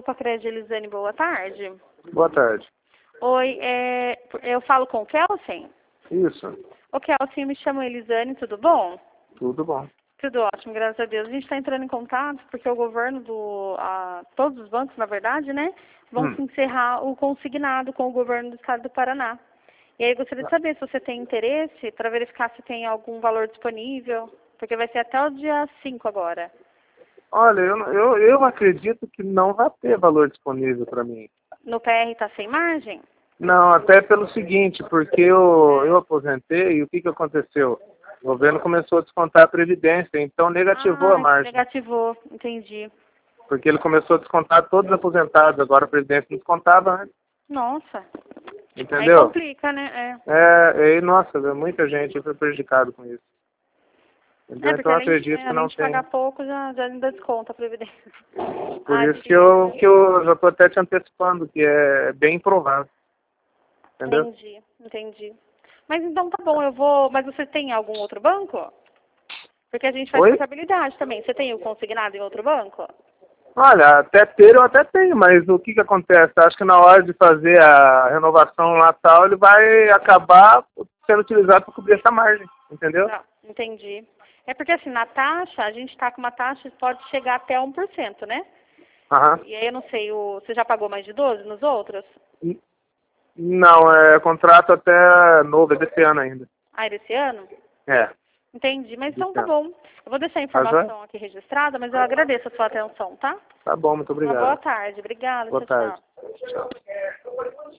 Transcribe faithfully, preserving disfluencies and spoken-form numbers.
com a Crédito Elisane, boa tarde. Boa tarde. Oi, é, eu falo com o Kelsen? Isso. O Kelsen, me chamo Elisane, tudo bom? Tudo bom. Tudo ótimo, graças a Deus. A gente está entrando em contato porque o governo do... A, todos os bancos, na verdade, né? Vão Hum. se encerrar o consignado com o governo do estado do Paraná. E aí eu gostaria de saber se você tem interesse para verificar se tem algum valor disponível, porque vai ser até o dia cinco agora. Olha, eu, eu, eu acredito que não vai ter valor disponível para mim. No P R está sem margem? Não, até pelo seguinte, porque eu, eu aposentei e o que, que aconteceu? O governo começou a descontar a Previdência, então negativou Ah, a margem. negativou, entendi. Porque ele começou a descontar todos os aposentados, agora a Previdência não descontava, né? Nossa. Entendeu? Aí complica, né? É. É, e, nossa, muita gente foi prejudicada com isso. Entendeu? É, porque Então eu além de, acredito é, que além não de tem. pagar pouco, já, já ainda desconta a Previdência. Por Ah, isso que difícil, eu, né? que eu já estou até te antecipando, que é bem improvável. Entendeu? Entendi, entendi. Mas então tá bom, eu vou... Mas você tem algum outro banco? Porque a gente faz Oi? portabilidade também. Você tem o consignado em outro banco? Olha, até ter eu até tenho, mas o que que acontece? Acho que na hora de fazer a renovação lá tal, ele vai acabar sendo utilizado para cobrir essa margem, entendeu? Não, entendi. É porque assim, na taxa, a gente está com uma taxa que pode chegar até um por cento, né? Aham. E aí eu não sei, o, você já pagou mais de doze nos outros? N- Não, é contrato até novo, é desse ano ainda. Ah, é desse ano? É, Entendi, mas então desse tá ano. bom. Eu vou deixar a Tá joia? informação aqui registrada, mas eu agradeço a sua atenção, tá? Tá bom, muito Uma boa obrigado. tarde. Obrigada. Boa Tchau, tarde. tchau. Tchau.